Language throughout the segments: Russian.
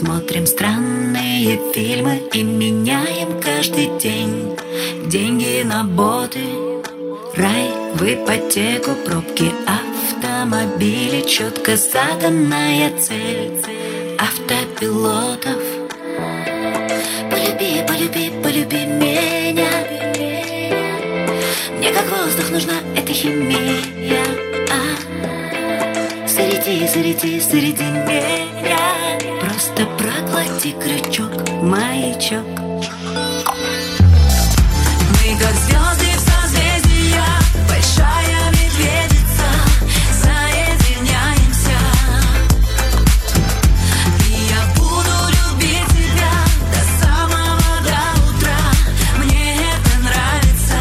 смотрим странные фильмы и меняем каждый день деньги на боты, рай в ипотеку, пробки, автомобили, четко заданная цель автопилотов. Полюби, полюби, полюби меня. Мне как воздух нужна эта химия. Заряди, заряди, заряди меня. Просто проглоти крючок, маячок. Мы как звезды в созвездиях, большая медведица, соединяемся. И я буду любить тебя до самого до утра. Мне это нравится.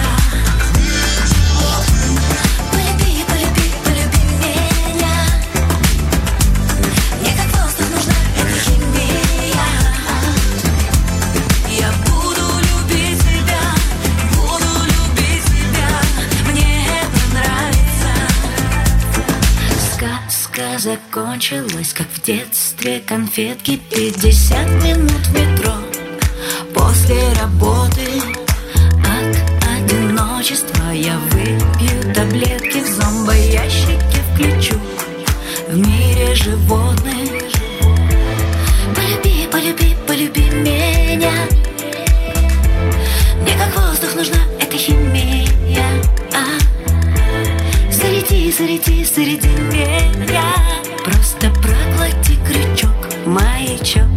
Полюби, полюби, полюби меня. Мне как воздух нужна эта химия. Я буду любить тебя, буду любить тебя. Мне это нравится. Сказка закончилась, как в детстве конфетки. 50 минут в метро после работы. От одиночества я выпью таблетки, в зомбоящике включу в мире животных. Полюби, полюби, полюби меня. Мне как воздух нужна эта химия. Заряди, заряди, заряди меня. Просто проглоти крючок, маячок.